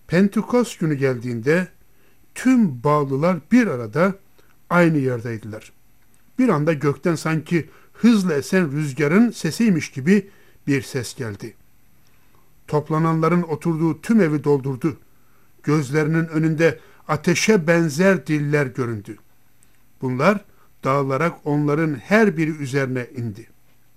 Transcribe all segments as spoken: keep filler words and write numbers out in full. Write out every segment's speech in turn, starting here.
Pentekost günü geldiğinde tüm bağlılar bir arada aynı yerdeydiler. Bir anda gökten sanki hızla esen rüzgarın sesiymiş gibi bir ses geldi. Toplananların oturduğu tüm evi doldurdu. Gözlerinin önünde ateşe benzer diller göründü. Bunlar dağılarak onların her biri üzerine indi.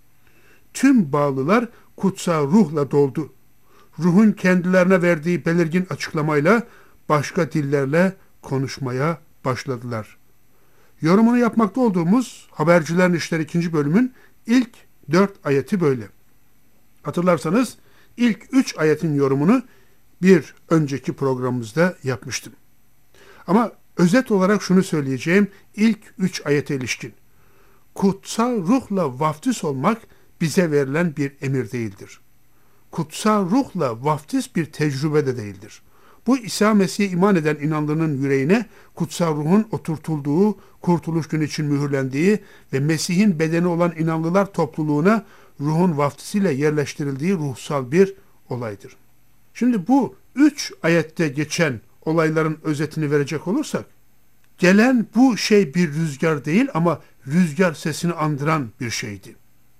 Tüm bağlılar kutsal ruhla doldu. Ruhun kendilerine verdiği belirgin açıklamayla başka dillerle konuşmaya başladılar. Yorumunu yapmakta olduğumuz Habercilerin İşleri ikinci bölümün ilk dört ayeti böyle. Hatırlarsanız ilk üç ayetin yorumunu bir önceki programımızda yapmıştım. Ama özet olarak şunu söyleyeceğim ilk üç ayete ilişkin. Kutsal ruhla vaftiz olmak bize verilen bir emir değildir. Kutsal ruhla vaftiz bir tecrübe de değildir. Bu İsa Mesih'e iman eden inanlının yüreğine kutsal ruhun oturtulduğu, kurtuluş günü için mühürlendiği ve Mesih'in bedeni olan inanlılar topluluğuna ruhun vaftiziyle yerleştirildiği ruhsal bir olaydır. Şimdi bu üç ayette geçen olayların özetini verecek olursak, gelen bu şey bir rüzgar değil ama rüzgar sesini andıran bir şeydi.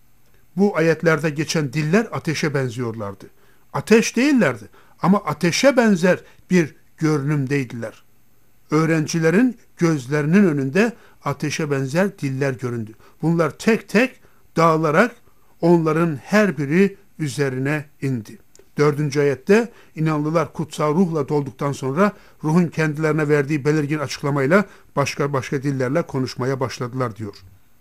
Bu ayetlerde geçen diller ateşe benziyorlardı. Ateş değillerdi ama ateşe benzer bir görünümdeydiler. Öğrencilerin gözlerinin önünde ateşe benzer diller göründü. Bunlar tek tek dağılarak onların her biri üzerine indi. Dördüncü ayette inanlılar kutsal ruhla dolduktan sonra ruhun kendilerine verdiği belirgin açıklamayla başka başka dillerle konuşmaya başladılar diyor.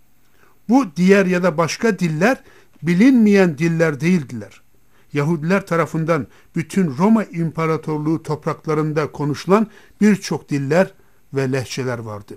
Bu diğer ya da başka diller bilinmeyen diller değildiler. Yahudiler tarafından bütün Roma İmparatorluğu topraklarında konuşulan birçok diller ve lehçeler vardı.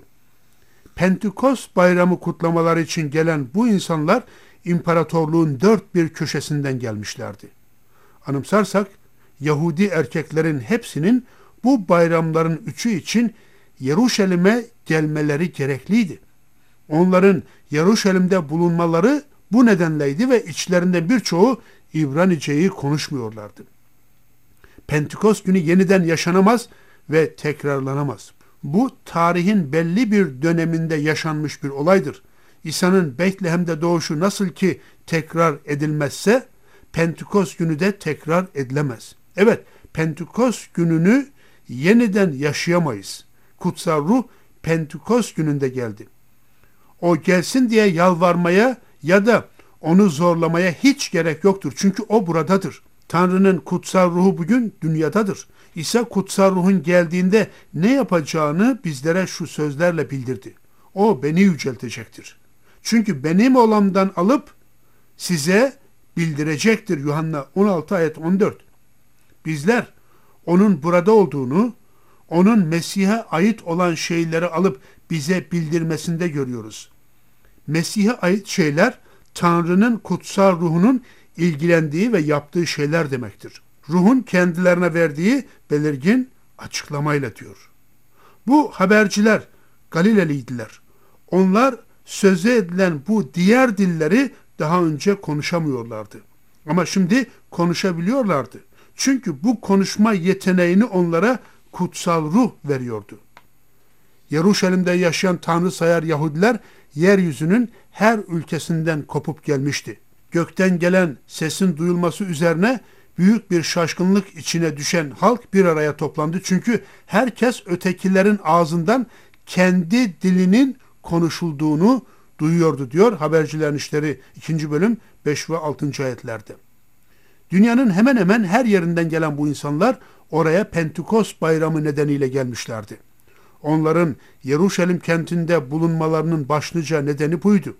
Pentekost bayramı kutlamaları için gelen bu insanlar imparatorluğun dört bir köşesinden gelmişlerdi. Anımsarsak Yahudi erkeklerin hepsinin bu bayramların üçü için Yeruşalim'e gelmeleri gerekliydi. Onların Yeruşalim'de bulunmaları bu nedenleydi ve içlerinde birçoğu İbranice'yi konuşmuyorlardı. Pentekost günü yeniden yaşanamaz ve tekrarlanamaz. Bu tarihin belli bir döneminde yaşanmış bir olaydır. İsa'nın Betlehem'de doğuşu nasıl ki tekrar edilmezse Pentekost günü de tekrar edilemez. Evet, Pentekost gününü yeniden yaşayamayız. Kutsal ruh Pentekost gününde geldi. O gelsin diye yalvarmaya ya da onu zorlamaya hiç gerek yoktur. Çünkü o buradadır. Tanrı'nın kutsal ruhu bugün dünyadadır. İsa kutsal ruhun geldiğinde ne yapacağını bizlere şu sözlerle bildirdi. O beni yüceltecektir. Çünkü benim olandan alıp size bildirecektir. Yuhanna on altı ayet on dört. Bizler onun burada olduğunu, onun Mesih'e ait olan şeyleri alıp bize bildirmesinde görüyoruz. Mesih'e ait şeyler Tanrı'nın kutsal ruhunun ilgilendiği ve yaptığı şeyler demektir. Ruhun kendilerine verdiği belirgin açıklamayla diyor. Bu haberciler Galileliydiler. Onlar söze edilen bu diğer dilleri daha önce konuşamıyorlardı. Ama şimdi konuşabiliyorlardı. Çünkü bu konuşma yeteneğini onlara kutsal ruh veriyordu. Yeruşalim'de yaşayan Tanrı sayar Yahudiler yeryüzünün her ülkesinden kopup gelmişti. Gökten gelen sesin duyulması üzerine büyük bir şaşkınlık içine düşen halk bir araya toplandı. Çünkü herkes ötekilerin ağzından kendi dilinin konuşulduğunu duyuyordu diyor Habercilerin İşleri ikinci bölüm beş ve altıncı ayetlerde. Dünyanın hemen hemen her yerinden gelen bu insanlar oraya Pentekost bayramı nedeniyle gelmişlerdi. Onların Yeruşalim kentinde bulunmalarının başlıca nedeni buydu.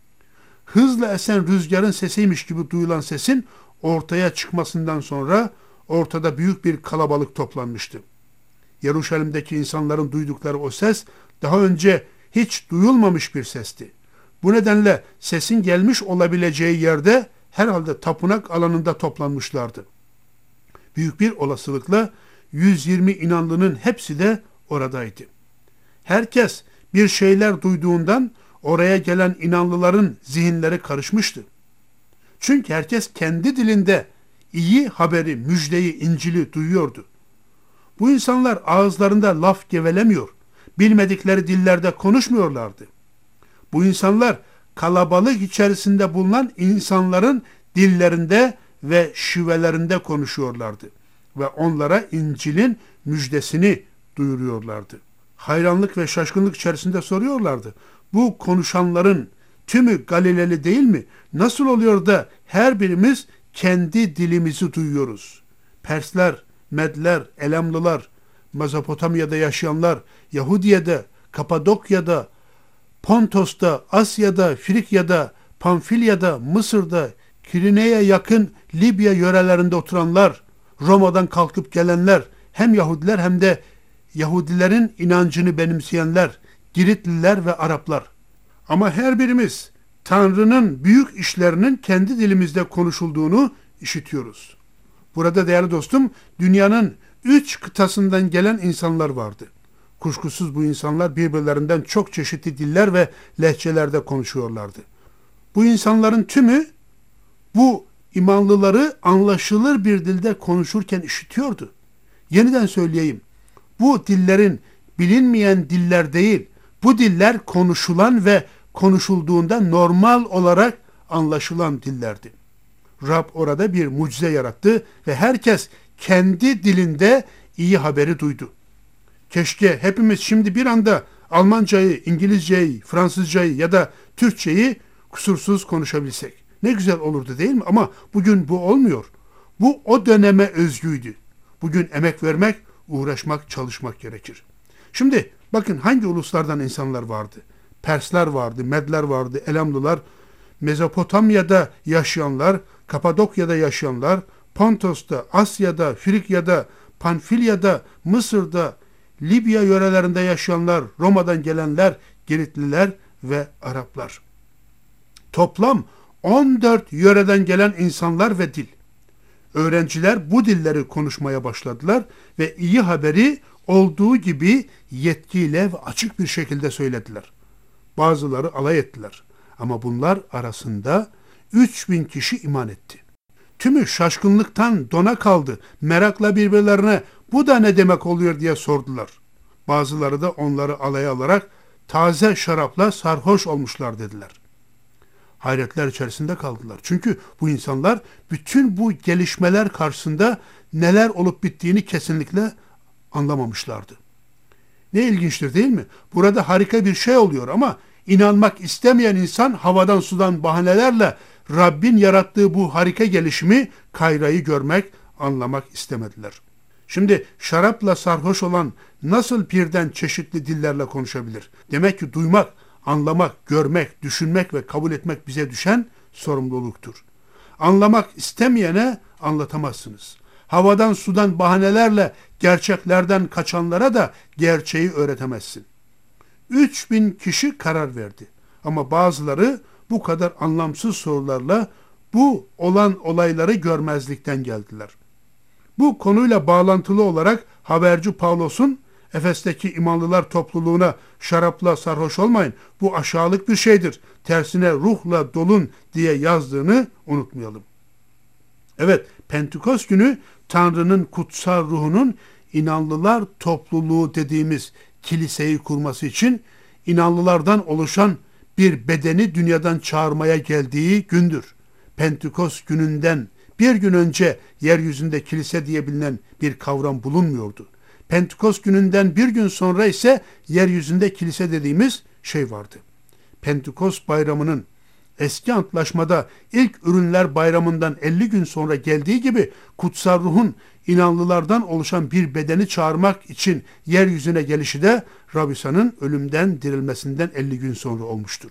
Hızla esen rüzgarın sesiymiş gibi duyulan sesin ortaya çıkmasından sonra ortada büyük bir kalabalık toplanmıştı. Yeruşalim'deki insanların duydukları o ses daha önce hiç duyulmamış bir sesti. Bu nedenle sesin gelmiş olabileceği yerde herhalde tapınak alanında toplanmışlardı. Büyük bir olasılıkla yüz yirmi inanlının hepsi de oradaydı. Herkes bir şeyler duyduğundan oraya gelen inanlıların zihinleri karışmıştı. Çünkü herkes kendi dilinde iyi haberi, müjdeyi, İncil'i duyuyordu. Bu insanlar ağızlarında laf gevelemiyor, bilmedikleri dillerde konuşmuyorlardı. Bu insanlar kalabalık içerisinde bulunan insanların dillerinde ve şivelerinde konuşuyorlardı ve onlara İncil'in müjdesini duyuruyorlardı. Hayranlık ve şaşkınlık içerisinde soruyorlardı. Bu konuşanların tümü Galileli değil mi? Nasıl oluyor da her birimiz kendi dilimizi duyuyoruz? Persler, Medler, Elamlılar, Mezopotamya'da yaşayanlar, Yahudiye'de, Kapadokya'da, Pontos'ta, Asya'da, Frikya'da, Pamfilya'da, Mısır'da, Kirine'ye yakın Libya yörelerinde oturanlar, Roma'dan kalkıp gelenler, hem Yahudiler hem de Yahudilerin inancını benimseyenler, Giritliler ve Araplar. Ama her birimiz Tanrı'nın büyük işlerinin kendi dilimizde konuşulduğunu işitiyoruz. Burada değerli dostum, dünyanın üç kıtasından gelen insanlar vardı. Kuşkusuz bu insanlar birbirlerinden çok çeşitli diller ve lehçelerde konuşuyorlardı. Bu insanların tümü bu imanlıları anlaşılır bir dilde konuşurken işitiyordu. Yeniden söyleyeyim, bu dillerin bilinmeyen diller değil, bu diller konuşulan ve konuşulduğunda normal olarak anlaşılan dillerdi. Rab orada bir mucize yarattı ve herkes kendi dilinde iyi haberi duydu. Keşke hepimiz şimdi bir anda Almancayı, İngilizceyi, Fransızcayı ya da Türkçeyi kusursuz konuşabilsek. Ne güzel olurdu değil mi? Ama bugün bu olmuyor. Bu o döneme özgüydü. Bugün emek vermek, uğraşmak, çalışmak gerekir. Şimdi bakın hangi uluslardan insanlar vardı? Persler vardı, Medler vardı, Elamlılar, Mezopotamya'da yaşayanlar, Kapadokya'da yaşayanlar, Pontos'ta, Asya'da, Frikya'da, Panfilya'da, Mısır'da, Libya yörelerinde yaşayanlar, Roma'dan gelenler, Giritliler ve Araplar. Toplam on dört yöreden gelen insanlar ve dil. Öğrenciler bu dilleri konuşmaya başladılar ve iyi haberi olduğu gibi yetkiyle ve açık bir şekilde söylediler. Bazıları alay ettiler ama bunlar arasında üç bin kişi iman etti. Tümü şaşkınlıktan dona kaldı, merakla birbirlerine bu da ne demek oluyor diye sordular. Bazıları da onları alaya alarak taze şarapla sarhoş olmuşlar dediler. Hayretler içerisinde kaldılar. Çünkü bu insanlar bütün bu gelişmeler karşısında neler olup bittiğini kesinlikle anlamamışlardı. Ne ilginçtir değil mi? Burada harika bir şey oluyor ama inanmak istemeyen insan havadan sudan bahanelerle Rabbin yarattığı bu harika gelişimi, kayrayı görmek, anlamak istemediler. Şimdi şarapla sarhoş olan nasıl birden çeşitli dillerle konuşabilir? Demek ki duymak, anlamak, görmek, düşünmek ve kabul etmek bize düşen sorumluluktur. Anlamak istemeyene anlatamazsınız. Havadan sudan bahanelerle gerçeklerden kaçanlara da gerçeği öğretemezsin. Üç bin kişi karar verdi. Ama bazıları bu kadar anlamsız sorularla bu olan olayları görmezlikten geldiler. Bu konuyla bağlantılı olarak haberci Pavlos'un Efes'teki imanlılar topluluğuna şarapla sarhoş olmayın, bu aşağılık bir şeydir, tersine ruhla dolun diye yazdığını unutmayalım. Evet, Pentekost günü Tanrı'nın kutsal ruhunun inanlılar topluluğu dediğimiz kiliseyi kurması için inanlılardan oluşan bir bedeni dünyadan çağırmaya geldiği gündür. Pentekost gününden bir gün önce yeryüzünde kilise diye bilinen bir kavram bulunmuyordu. Pentekost gününden bir gün sonra ise yeryüzünde kilise dediğimiz şey vardı. Pentekost bayramının eski antlaşmada ilk ürünler bayramından elli gün sonra geldiği gibi kutsal ruhun inanlılardan oluşan bir bedeni çağırmak için yeryüzüne gelişi de Rab İsa'nın ölümden dirilmesinden elli gün sonra olmuştur.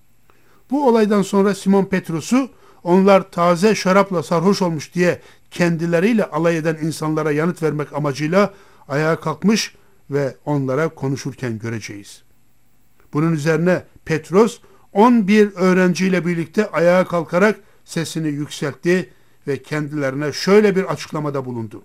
Bu olaydan sonra Simon Petrus'u onlar taze şarapla sarhoş olmuş diye kendileriyle alay eden insanlara yanıt vermek amacıyla ayağa kalkmış ve onlara konuşurken göreceğiz. Bunun üzerine Petrus on bir öğrenciyle birlikte ayağa kalkarak sesini yükseltti ve kendilerine şöyle bir açıklamada bulundu.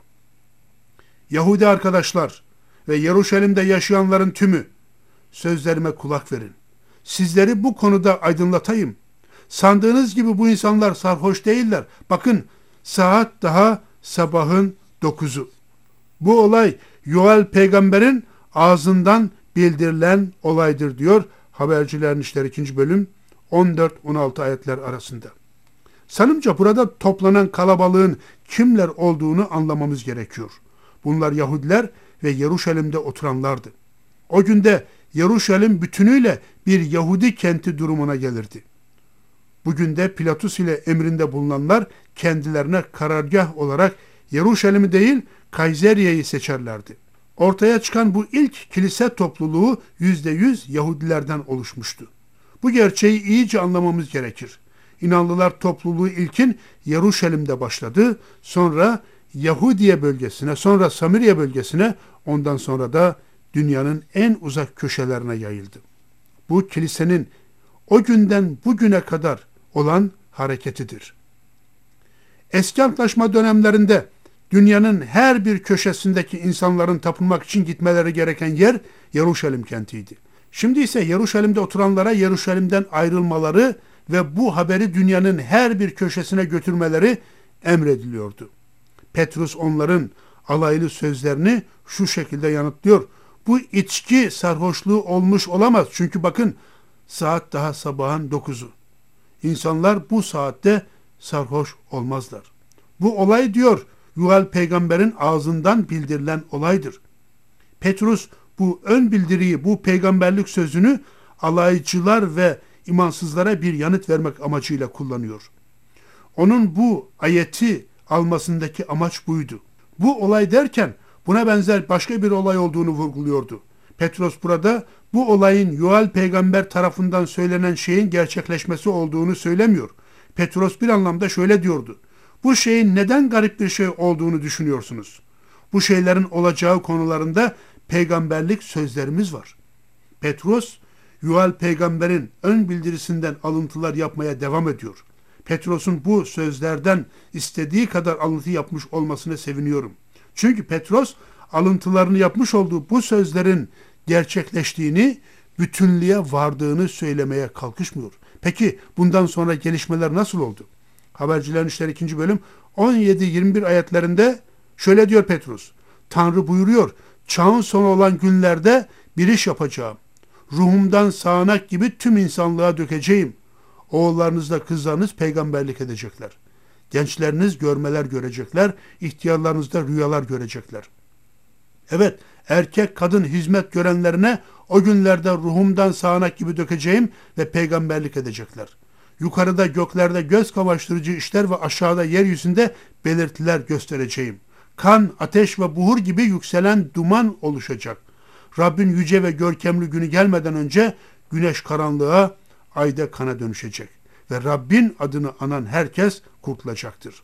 Yahudi arkadaşlar ve Yeruşalim'de yaşayanların tümü, sözlerime kulak verin. Sizleri bu konuda aydınlatayım. Sandığınız gibi bu insanlar sarhoş değiller. Bakın, saat daha sabahın dokuzu. Bu olay Yoel peygamberin ağzından bildirilen olaydır diyor Habercilerin İşleri ikinci bölüm on dört on altı ayetler arasında. Sanımca burada toplanan kalabalığın kimler olduğunu anlamamız gerekiyor. Bunlar Yahudiler ve Yeruşalim'de oturanlardı. O günde Yeruşalim bütünüyle bir Yahudi kenti durumuna gelirdi. Bugün de Pilatus ile emrinde bulunanlar kendilerine karargah olarak Yeruşalim'i değil Kayseriye'yi seçerlerdi. Ortaya çıkan bu ilk kilise topluluğu yüzde yüz Yahudilerden oluşmuştu. Bu gerçeği iyice anlamamız gerekir. İnanlılar topluluğu ilkin Yeruşalim'de başladı, sonra Yahudiye bölgesine, sonra Samiriye bölgesine, ondan sonra da dünyanın en uzak köşelerine yayıldı. Bu kilisenin o günden bugüne kadar olan hareketidir. Eski antlaşma dönemlerinde dünyanın her bir köşesindeki insanların tapınmak için gitmeleri gereken yer Yeruşalim kentiydi. Şimdi ise Yeruşalim'de oturanlara Yeruşalim'den ayrılmaları ve bu haberi dünyanın her bir köşesine götürmeleri emrediliyordu. Petrus onların alaylı sözlerini şu şekilde yanıtlıyor. Bu içki sarhoşluğu olmuş olamaz. Çünkü bakın saat daha sabahın dokuzu. İnsanlar bu saatte sarhoş olmazlar. Bu olay diyor Yoel peygamberin ağzından bildirilen olaydır. Petrus bu ön bildiriyi, bu peygamberlik sözünü alaycılar ve imansızlara bir yanıt vermek amacıyla kullanıyor. Onun bu ayeti almasındaki amaç buydu. Bu olay derken buna benzer başka bir olay olduğunu vurguluyordu. Petros burada bu olayın Yoel peygamber tarafından söylenen şeyin gerçekleşmesi olduğunu söylemiyor. Petros bir anlamda şöyle diyordu. Bu şeyin neden garip bir şey olduğunu düşünüyorsunuz? Bu şeylerin olacağı konularında peygamberlik sözlerimiz var. Petros, Yoel peygamberin ön bildirisinden alıntılar yapmaya devam ediyor. Petros'un bu sözlerden istediği kadar alıntı yapmış olmasına seviniyorum. Çünkü Petros alıntılarını yapmış olduğu bu sözlerin gerçekleştiğini, bütünlüğe vardığını söylemeye kalkışmıyor. Peki bundan sonra gelişmeler nasıl oldu? Habercilerin İşleri ikinci bölüm on yedi yirmi bir ayetlerinde şöyle diyor Petrus. Tanrı buyuruyor, çağın sonu olan günlerde bir iş yapacağım. Ruhumdan sağanak gibi tüm insanlığa dökeceğim. Oğullarınızla kızlarınız peygamberlik edecekler. Gençleriniz görmeler görecekler, ihtiyarlarınız da rüyalar görecekler. Evet, erkek kadın hizmet görenlerine o günlerde ruhumdan sağanak gibi dökeceğim ve peygamberlik edecekler. Yukarıda göklerde göz kamaştırıcı işler ve aşağıda yeryüzünde belirtiler göstereceğim. Kan, ateş ve buhur gibi yükselen duman oluşacak. Rabbin yüce ve görkemli günü gelmeden önce güneş karanlığa, ayda kana dönüşecek. Ve Rabbin adını anan herkes kurtulacaktır.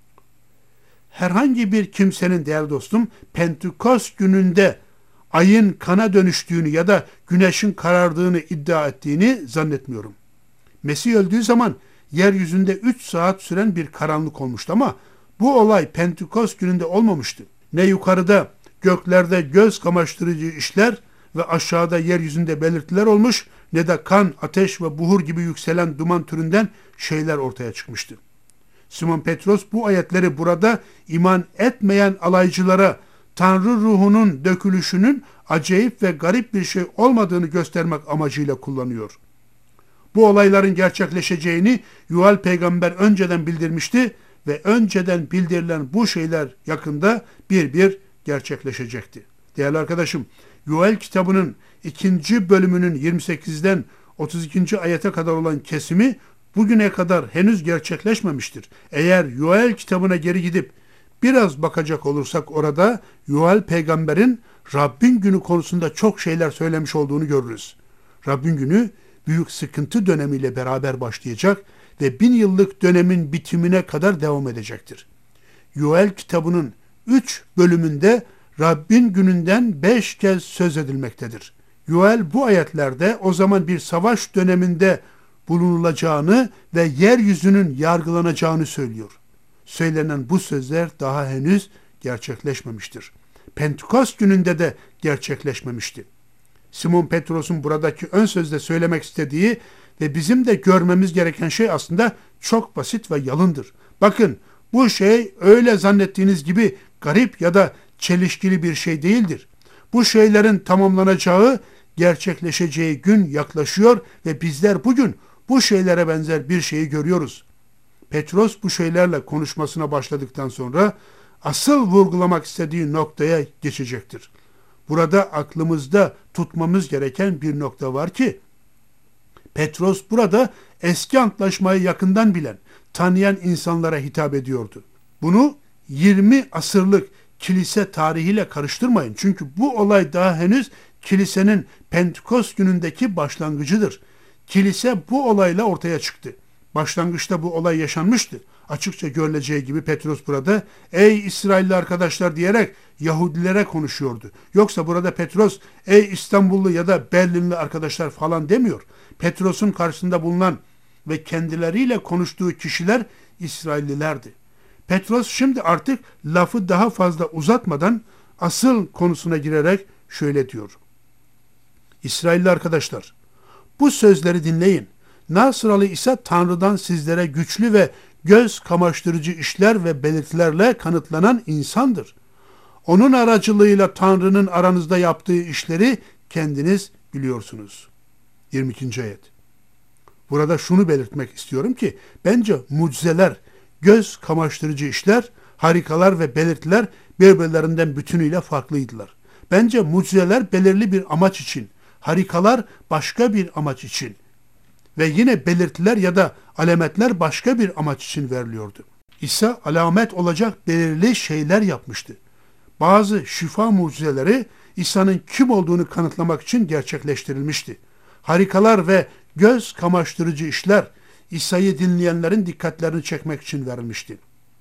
Herhangi bir kimsenin değerli dostum Pentekost gününde ayın kana dönüştüğünü ya da güneşin karardığını iddia ettiğini zannetmiyorum. Mesih öldüğü zaman yeryüzünde üç saat süren bir karanlık olmuştu ama bu olay Pentekost gününde olmamıştı. Ne yukarıda göklerde göz kamaştırıcı işler ve aşağıda yeryüzünde belirtiler olmuş ne de kan, ateş ve buhur gibi yükselen duman türünden şeyler ortaya çıkmıştı. Simon Petros bu ayetleri burada iman etmeyen alaycılara Tanrı ruhunun dökülüşünün acayip ve garip bir şey olmadığını göstermek amacıyla kullanıyor. Bu olayların gerçekleşeceğini Yoel peygamber önceden bildirmişti ve önceden bildirilen bu şeyler yakında bir bir gerçekleşecekti. Değerli arkadaşım, Yoel kitabının ikinci bölümünün yirmi sekizden otuz ikinci ayete kadar olan kesimi bugüne kadar henüz gerçekleşmemiştir. Eğer Yoel kitabına geri gidip biraz bakacak olursak orada Yoel peygamberin Rabbin günü konusunda çok şeyler söylemiş olduğunu görürüz. Rabbin günü büyük sıkıntı dönemiyle beraber başlayacak ve bin yıllık dönemin bitimine kadar devam edecektir. Yoel kitabının üç bölümünde Rabbin gününden beş kez söz edilmektedir. Yoel bu ayetlerde o zaman bir savaş döneminde bulunulacağını ve yeryüzünün yargılanacağını söylüyor. Söylenen bu sözler daha henüz gerçekleşmemiştir. Pentekost gününde de gerçekleşmemişti. Simon Petros'un buradaki ön sözde söylemek istediği ve bizim de görmemiz gereken şey aslında çok basit ve yalındır. Bakın bu şey öyle zannettiğiniz gibi garip ya da çelişkili bir şey değildir. Bu şeylerin tamamlanacağı, gerçekleşeceği gün yaklaşıyor ve bizler bugün bu şeylere benzer bir şeyi görüyoruz. Petros bu şeylerle konuşmasına başladıktan sonra asıl vurgulamak istediği noktaya geçecektir. Burada aklımızda tutmamız gereken bir nokta var ki, Petros burada eski antlaşmayı yakından bilen, tanıyan insanlara hitap ediyordu. Bunu yirmi asırlık kilise tarihiyle karıştırmayın. Çünkü bu olay daha henüz kilisenin Pentekost günündeki başlangıcıdır. Kilise bu olayla ortaya çıktı. Başlangıçta bu olay yaşanmıştı. Açıkça görüleceği gibi Petros burada ey İsrailli arkadaşlar diyerek Yahudilere konuşuyordu. Yoksa burada Petros ey İstanbullu ya da Berlinli arkadaşlar falan demiyor. Petros'un karşısında bulunan ve kendileriyle konuştuğu kişiler İsraillilerdi. Petros şimdi artık lafı daha fazla uzatmadan asıl konusuna girerek şöyle diyor. İsrailli arkadaşlar, bu sözleri dinleyin. Nasralı ise Tanrı'dan sizlere güçlü ve göz kamaştırıcı işler ve belirtilerle kanıtlanan insandır. Onun aracılığıyla Tanrı'nın aranızda yaptığı işleri kendiniz biliyorsunuz. yirmi ikinci ayet. Burada şunu belirtmek istiyorum ki bence mucizeler, göz kamaştırıcı işler, harikalar ve belirtiler birbirlerinden bütünüyle farklıydılar. Bence mucizeler belirli bir amaç için, harikalar başka bir amaç için ve yine belirtiler ya da alametler başka bir amaç için veriliyordu. İsa alamet olacak belirli şeyler yapmıştı. Bazı şifa mucizeleri İsa'nın kim olduğunu kanıtlamak için gerçekleştirilmişti. Harikalar ve göz kamaştırıcı işler İsa'yı dinleyenlerin dikkatlerini çekmek için verilmişti.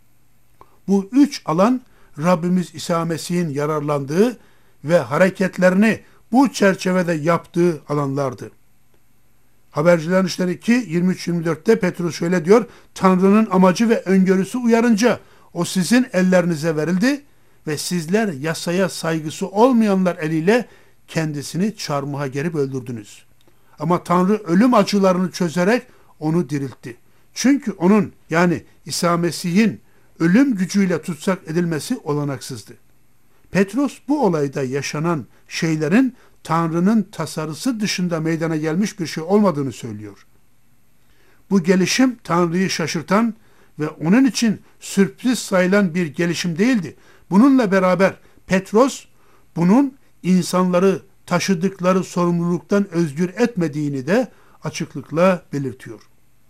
Bu üç alan Rabbimiz İsa Mesih'in yararlandığı ve hareketlerini bu çerçevede yaptığı alanlardı. Habercilerin İşleri iki yirmi üç yirmi dörtte Petrus şöyle diyor: Tanrı'nın amacı ve öngörüsü uyarınca o sizin ellerinize verildi ve sizler yasaya saygısı olmayanlar eliyle kendisini çarmıha gerip öldürdünüz. Ama Tanrı ölüm acılarını çözerek onu diriltti. Çünkü onun, yani İsa Mesih'in ölüm gücüyle tutsak edilmesi olanaksızdı. Petros bu olayda yaşanan şeylerin Tanrı'nın tasarısı dışında meydana gelmiş bir şey olmadığını söylüyor. Bu gelişim Tanrı'yı şaşırtan ve onun için sürpriz sayılan bir gelişim değildi. Bununla beraber Petros bunun insanları taşıdıkları sorumluluktan özgür etmediğini de açıklıkla belirtiyor.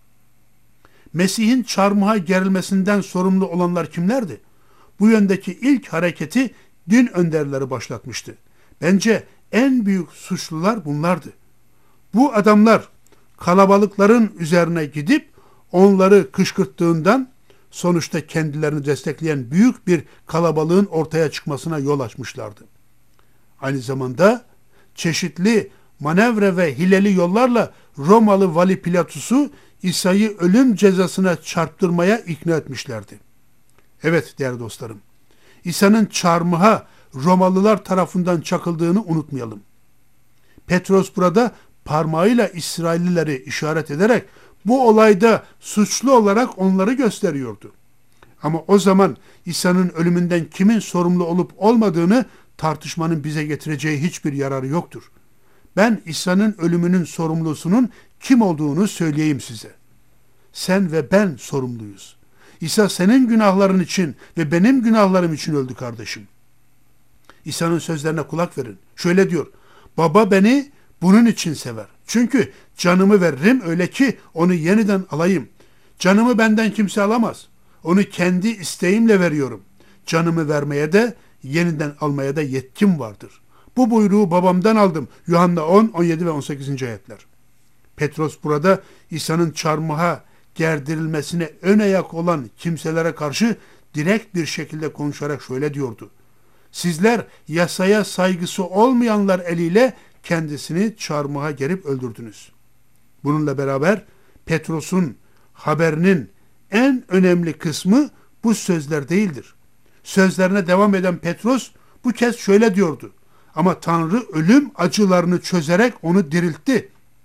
Mesih'in çarmıha gerilmesinden sorumlu olanlar kimlerdi? Bu yöndeki ilk hareketi din önderleri başlatmıştı. Bence en büyük suçlular bunlardı. Bu adamlar kalabalıkların üzerine gidip onları kışkırttığından sonuçta kendilerini destekleyen büyük bir kalabalığın ortaya çıkmasına yol açmışlardı. Aynı zamanda çeşitli manevra ve hileli yollarla Romalı Vali Pilatus'u İsa'yı ölüm cezasına çarptırmaya ikna etmişlerdi. Evet değerli dostlarım, İsa'nın çarmıha Romalılar tarafından çakıldığını unutmayalım. Petros burada parmağıyla İsraillileri işaret ederek bu olayda suçlu olarak onları gösteriyordu. Ama o zaman İsa'nın ölümünden kimin sorumlu olup olmadığını tartışmanın bize getireceği hiçbir yararı yoktur. Ben İsa'nın ölümünün sorumlusunun kim olduğunu söyleyeyim size. Sen ve ben sorumluyuz. İsa senin günahların için ve benim günahlarım için öldü kardeşim. İsa'nın sözlerine kulak verin. Şöyle diyor: Baba beni bunun için sever. Çünkü canımı veririm öyle ki onu yeniden alayım. Canımı benden kimse alamaz. Onu kendi isteğimle veriyorum. Canımı vermeye de yeniden almaya da yetkim vardır. Bu buyruğu babamdan aldım. Yuhanna on, on yedi ve on sekizinci ayetler. Petros burada İsa'nın çarmıha gerdirilmesine ön ayak olan kimselere karşı direkt bir şekilde konuşarak şöyle diyordu: Sizler yasaya saygısı olmayanlar eliyle kendisini çarmıha gerip öldürdünüz. Bununla beraber Petros'un haberinin en önemli kısmı bu sözler değildir. Sözlerine devam eden Petros bu kez şöyle diyordu: Ama Tanrı ölüm acılarını çözerek onu diriltti.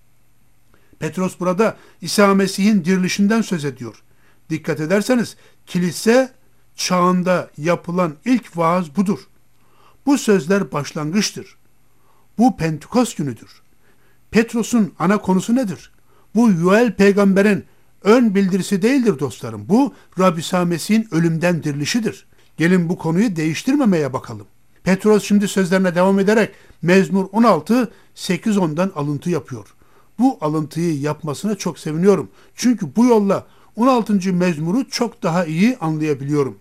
Petros burada İsa Mesih'in dirilişinden söz ediyor. Dikkat ederseniz kilise çağında yapılan ilk vaaz budur. Bu sözler başlangıçtır. Bu Pentekost günüdür. Petros'un ana konusu nedir? Bu Yuel peygamberin ön bildirisi değildir dostlarım. Bu Rab İsa Mesih'in ölümden dirilişidir. Gelin bu konuyu değiştirmemeye bakalım. Petros şimdi sözlerine devam ederek Mezmur on altı sekiz ondan alıntı yapıyor. Bu alıntıyı yapmasına çok seviniyorum. Çünkü bu yolla on altıncı mezmuru çok daha iyi anlayabiliyorum.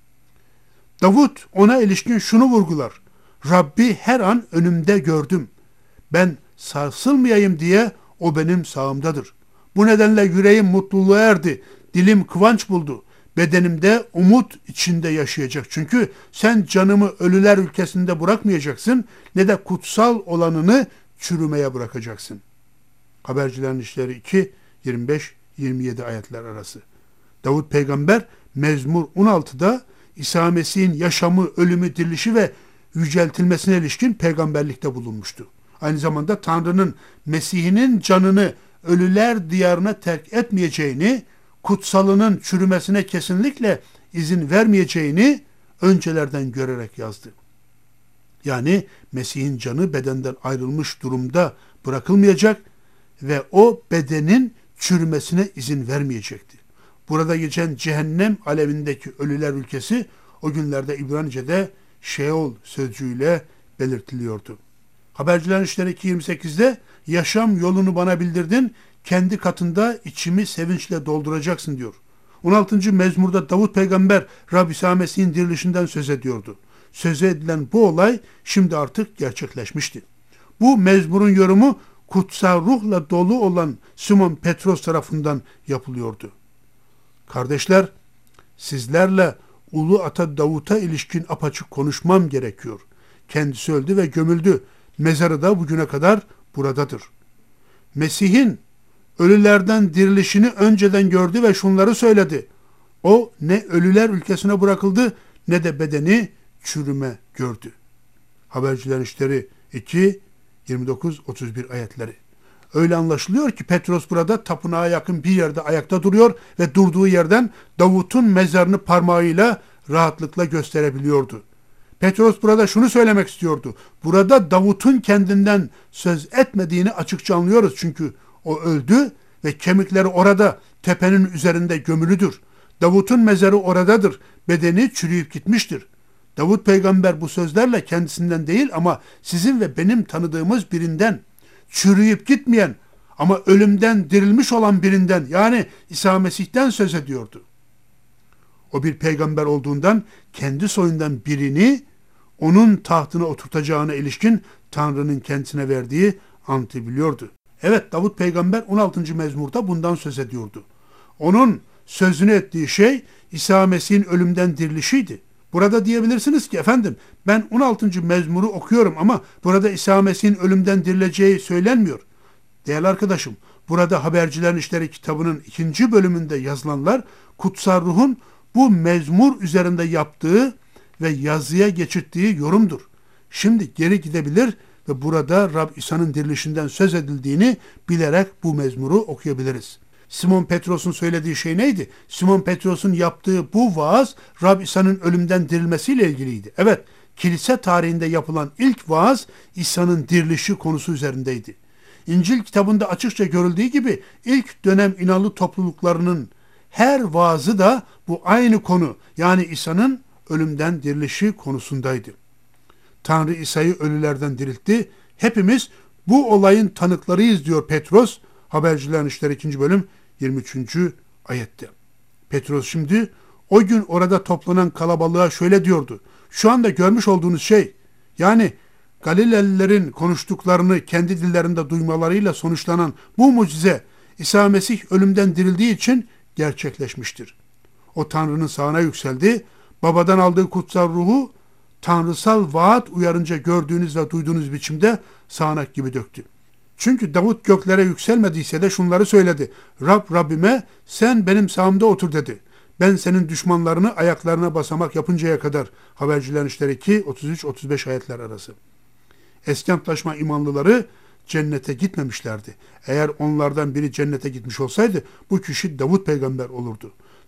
Davut ona ilişkin şunu vurgular. Rabbi her an önümde gördüm. Ben sarsılmayayım diye o benim sağımdadır. Bu nedenle yüreğim mutluluğa erdi. Dilim kıvanç buldu. Bedenimde umut içinde yaşayacak. Çünkü sen canımı ölüler ülkesinde bırakmayacaksın, ne de kutsal olanını çürümeye bırakacaksın. Habercilerin İşleri iki yirmi beş yirmi yedi ayetler arası. Davut peygamber Mezmur on altıda İsa Mesih'in yaşamı, ölümü, dirilişi ve yüceltilmesine ilişkin peygamberlikte bulunmuştu. Aynı zamanda Tanrı'nın Mesih'inin canını ölüler diyarına terk etmeyeceğini, kutsalının çürümesine kesinlikle izin vermeyeceğini öncelerden görerek yazdı. Yani Mesih'in canı bedenden ayrılmış durumda bırakılmayacak ve o bedenin çürümesine izin vermeyecekti. Burada geçen cehennem alevindeki ölüler ülkesi o günlerde İbranice'de Şeol sözcüğüyle belirtiliyordu. Habercilerin İşleri iki yirmi sekizde yaşam yolunu bana bildirdin, kendi katında içimi sevinçle dolduracaksın diyor. on altıncı mezmurda Davut peygamber Rab İsa Mesih'in dirilişinden söz ediyordu. Söz edilen bu olay şimdi artık gerçekleşmişti. Bu mezmurun yorumu kutsal ruhla dolu olan Simon Petros tarafından yapılıyordu. Kardeşler, sizlerle Ulu Ata Davut'a ilişkin apaçık konuşmam gerekiyor. Kendisi öldü ve gömüldü. Mezarı da bugüne kadar buradadır. Mesih'in ölülerden dirilişini önceden gördü ve şunları söyledi. O ne ölüler ülkesine bırakıldı ne de bedeni çürüme gördü. Habercilerin İşleri iki yirmi dokuz otuz bir ayetleri. Öyle anlaşılıyor ki Petros burada tapınağa yakın bir yerde ayakta duruyor ve durduğu yerden Davut'un mezarını parmağıyla rahatlıkla gösterebiliyordu. Petros burada şunu söylemek istiyordu. Burada Davut'un kendinden söz etmediğini açıkça anlıyoruz. Çünkü o öldü ve kemikleri orada tepenin üzerinde gömülüdür. Davut'un mezarı oradadır. Bedeni çürüyüp gitmiştir. Davut peygamber bu sözlerle kendisinden değil ama sizin ve benim tanıdığımız birinden, çürüyüp gitmeyen ama ölümden dirilmiş olan birinden, yani İsa Mesih'ten söz ediyordu. O bir peygamber olduğundan kendi soyundan birini onun tahtına oturtacağına ilişkin Tanrı'nın kendisine verdiği antı biliyordu. Evet, Davut peygamber on altıncı mezmurda bundan söz ediyordu. Onun sözünü ettiği şey İsa Mesih'in ölümden dirilişiydi. Burada diyebilirsiniz ki efendim ben on altıncı mezmuru okuyorum ama burada İsa Mesih'in ölümden dirileceği söylenmiyor. Değerli arkadaşım, burada Habercilerin İşleri kitabının ikinci bölümünde yazılanlar Kutsal Ruh'un bu mezmur üzerinde yaptığı ve yazıya geçirttiği yorumdur. Şimdi geri gidebilir ve burada Rab İsa'nın dirilişinden söz edildiğini bilerek bu mezmuru okuyabiliriz. Simon Petros'un söylediği şey neydi? Simon Petros'un yaptığı bu vaaz Rab İsa'nın ölümden dirilmesiyle ilgiliydi. Evet, kilise tarihinde yapılan ilk vaaz İsa'nın dirilişi konusu üzerindeydi. İncil kitabında açıkça görüldüğü gibi ilk dönem inanlı topluluklarının her vaazı da bu aynı konu, yani İsa'nın ölümden dirilişi konusundaydı. Tanrı İsa'yı ölülerden diriltti. Hepimiz bu olayın tanıklarıyız diyor Petros. Habercilerin İşleri ikinci bölüm yirmi üçüncü ayette. Petros şimdi o gün orada toplanan kalabalığa şöyle diyordu. Şu anda görmüş olduğunuz şey, yani Galilelilerin konuştuklarını kendi dillerinde duymalarıyla sonuçlanan bu mucize İsa Mesih ölümden dirildiği için gerçekleşmiştir. O Tanrı'nın sağına yükseldi. Babadan aldığı kutsal ruhu tanrısal vaat uyarınca gördüğünüz ve duyduğunuz biçimde sağanak gibi döktü. Çünkü Davut göklere yükselmediyse de şunları söyledi. Rab Rabbime sen benim sağımda otur dedi. Ben senin düşmanlarını ayaklarına basamak yapıncaya kadar. Habercilerin İşleri iki otuz üç otuz beş ayetler arası. Eski Antlaşma imanlıları cennete gitmemişlerdi. Eğer onlardan biri cennete gitmiş olsaydı bu kişi Davut peygamber olurdu.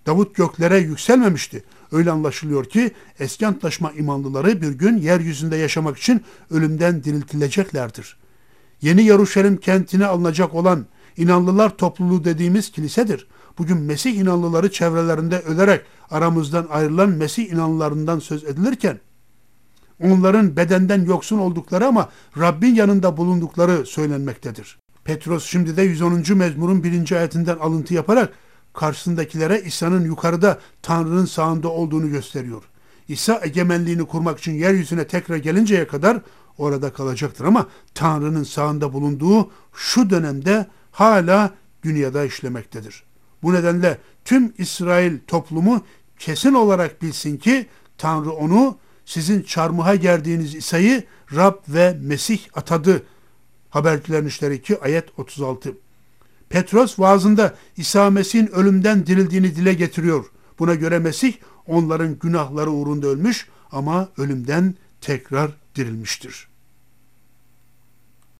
Davut göklere yükselmemişti. Öyle anlaşılıyor ki eski antlaşma imanlıları bir gün yeryüzünde yaşamak için ölümden diriltileceklerdir. Yeni Yeruşalim kentine alınacak olan inanlılar topluluğu dediğimiz kilisedir. Bugün Mesih inanlıları çevrelerinde ölerek aramızdan ayrılan Mesih inanlılarından söz edilirken, onların bedenden yoksun oldukları ama Rabbin yanında bulundukları söylenmektedir. Petros şimdi de yüz onuncu mezmurun birinci ayetinden alıntı yaparak karşısındakilere İsa'nın yukarıda Tanrı'nın sağında olduğunu gösteriyor. İsa egemenliğini kurmak için yeryüzüne tekrar gelinceye kadar orada kalacaktır ama Tanrı'nın sağında bulunduğu şu dönemde hala dünyada işlemektedir. Bu nedenle tüm İsrail toplumu kesin olarak bilsin ki Tanrı onu sizin çarmıha gerdiğiniz İsa'yı Rab ve Mesih atadı. Habercilerin İşleri iki ayet otuz altı. Petros vaazında İsa Mesih'in ölümden dirildiğini dile getiriyor. Buna göre Mesih onların günahları uğrunda ölmüş ama ölümden tekrar dirilmiştir.